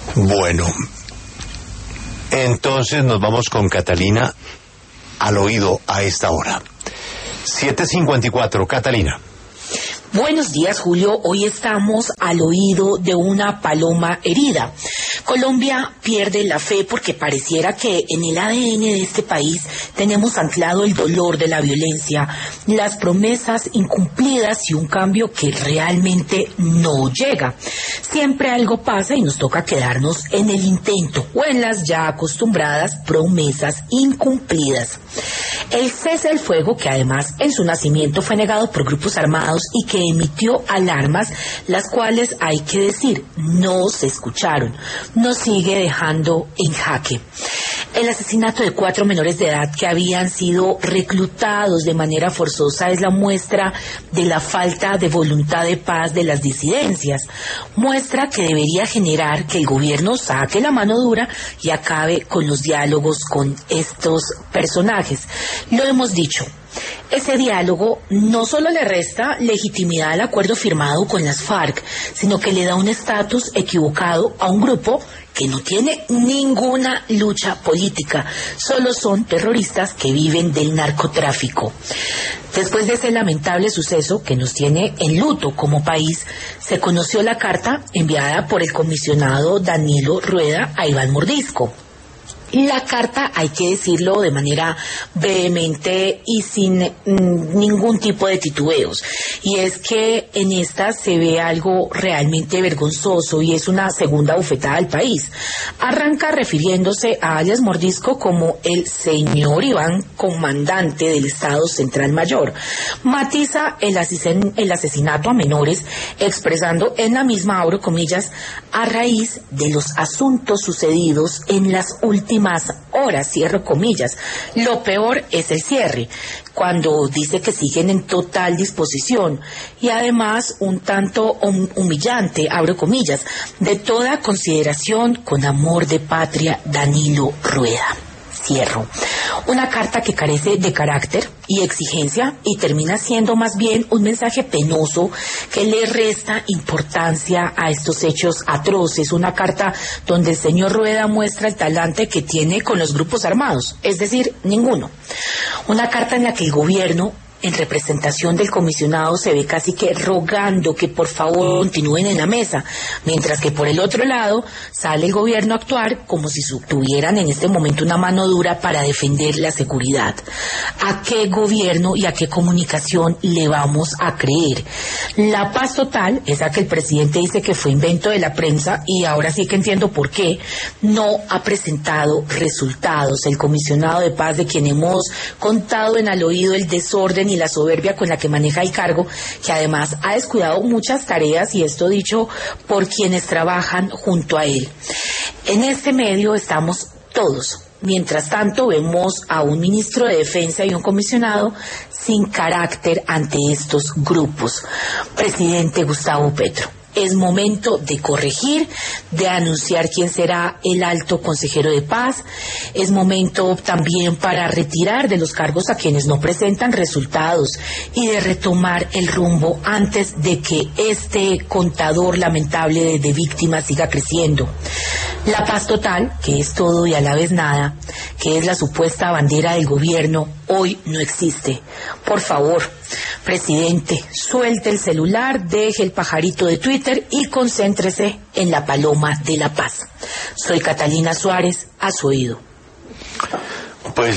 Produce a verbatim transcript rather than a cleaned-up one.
Bueno, entonces nos vamos con Catalina al oído a esta hora. siete cincuenta y cuatro, Catalina. Buenos días, Julio. Hoy estamos al oído de una paloma herida. Colombia pierde la fe porque pareciera que en el A D N de este país tenemos anclado el dolor de la violencia, las promesas incumplidas y un cambio que realmente no llega. Siempre algo pasa y nos toca quedarnos en el intento o en las ya acostumbradas promesas incumplidas. El cese del fuego, que además en su nacimiento fue negado por grupos armados y que emitió alarmas, las cuales, hay que decir, no se escucharon, nos sigue dejando en jaque. El asesinato de cuatro menores de edad que habían sido reclutados de manera forzosa es la muestra de la falta de voluntad de paz de las disidencias, muestra que debería generar que el gobierno saque la mano dura y acabe con los diálogos con estos personajes. Lo hemos dicho. Ese diálogo no solo le resta legitimidad al acuerdo firmado con las FARC, sino que le da un estatus equivocado a un grupo que no tiene ninguna lucha política, solo son terroristas que viven del narcotráfico. Después de ese lamentable suceso que nos tiene en luto como país, se conoció la carta enviada por el comisionado Danilo Rueda a Iván Mordisco. La carta, hay que decirlo de manera vehemente y sin mm, ningún tipo de titubeos, y es que en esta se ve algo realmente vergonzoso y es una segunda bofetada al país. Arranca refiriéndose a alias Mordisco como el señor Iván, comandante del Estado Central Mayor. Matiza el, asesin- el asesinato a menores, expresando en la misma, abro comillas, a raíz de los asuntos sucedidos en las últimas más horas, cierro comillas. Lo peor es el cierre, cuando dice que siguen en total disposición y además un tanto humillante, abro comillas, de toda consideración, con amor de patria, Danilo Rueda. Cierro. Una carta que carece de carácter y exigencia y termina siendo más bien un mensaje penoso que le resta importancia a estos hechos atroces. Una carta donde el señor Rueda muestra el talante que tiene con los grupos armados, es decir, ninguno. Una carta en la que el gobierno, en representación del comisionado, se ve casi que rogando que por favor continúen en la mesa, mientras que por el otro lado sale el gobierno a actuar como si tuvieran en este momento una mano dura para defender la seguridad. ¿A qué gobierno y a qué comunicación le vamos a creer? La paz total, esa que el presidente dice que fue invento de la prensa, y ahora sí que entiendo por qué, no ha presentado resultados. El comisionado de paz, de quien hemos contado en al oído el desorden y la soberbia con la que maneja el cargo, que además ha descuidado muchas tareas, y esto dicho por quienes trabajan junto a él. En este medio estamos todos. Mientras tanto, vemos a un ministro de Defensa y un comisionado sin carácter ante estos grupos. Presidente Gustavo Petro, es momento de corregir, de anunciar quién será el alto consejero de paz. Es momento también para retirar de los cargos a quienes no presentan resultados y de retomar el rumbo antes de que este contador lamentable de, de víctimas siga creciendo. La paz total, que es todo y a la vez nada, que es la supuesta bandera del gobierno, hoy no existe. Por favor, presidente, suelte el celular, deje el pajarito de Twitter y concéntrese en la paloma de la paz. Soy Catalina Suárez, a su oído.